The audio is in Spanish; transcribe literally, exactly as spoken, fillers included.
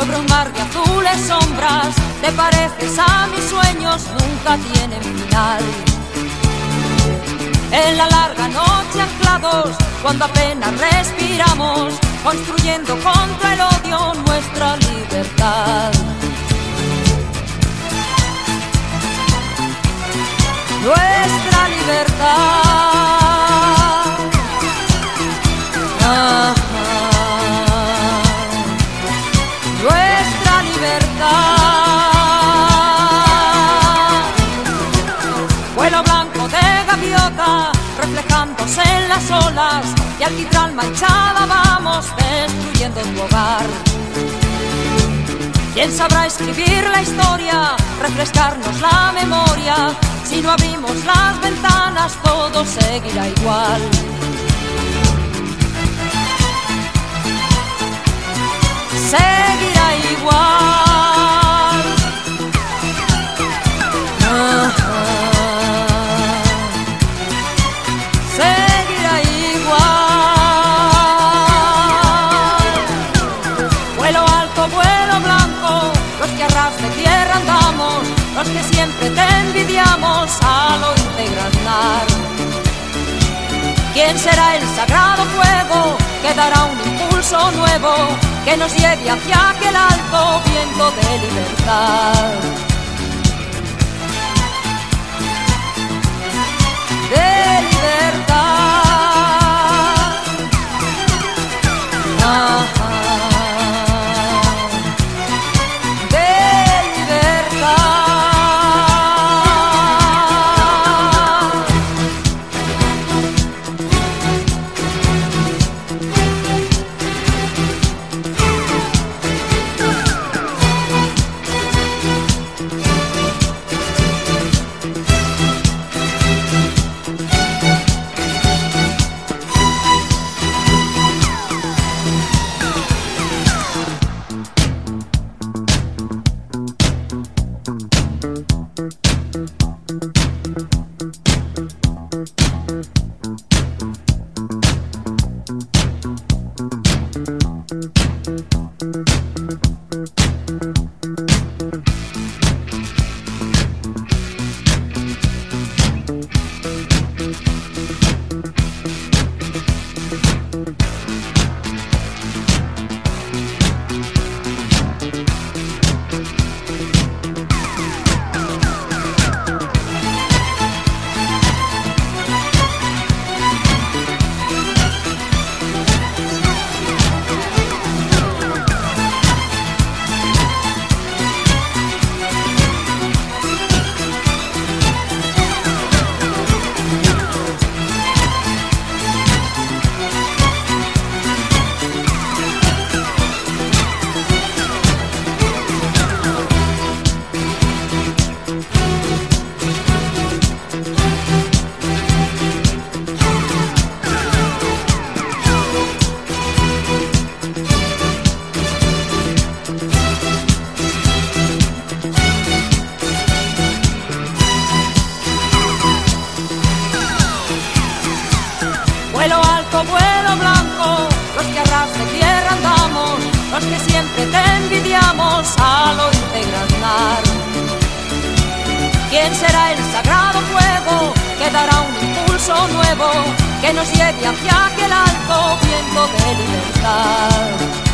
sobre un mar de azules sombras, te pareces a mis sueños, nunca tienen final. En la larga noche anclados, cuando apenas respiramos, construyendo contra el odio nuestra libertad. Nuestra libertad. Ah, ah. Nuestra libertad. Vuelo blanco de gaviota, reflejándose en las olas, y alquitrán manchada vamos destruyendo tu hogar. ¿Quién sabrá escribir la historia, refrescarnos la memoria? Si no abrimos las ventanas todo seguirá igual. Seguirá igual. Ah, ah. Seguirá igual. Vuelo alto, vuelo blanco, los que a ras de tierra andamos, los que siempre te envidiamos al oírte granar. ¿Quién será el sagrado fuego que dará un impulso nuevo, que nos lleve hacia aquel alto viento de libertad? De libertad. Ah, ah. De libertad. Vuelo alto, vuelo blanco, los que a ras de tierra andamos, los que siempre te envidiamos al oírte granar. ¿Quién será el sagrado fuego que dará un impulso nuevo, que nos lleve hacia aquel alto viento de libertad?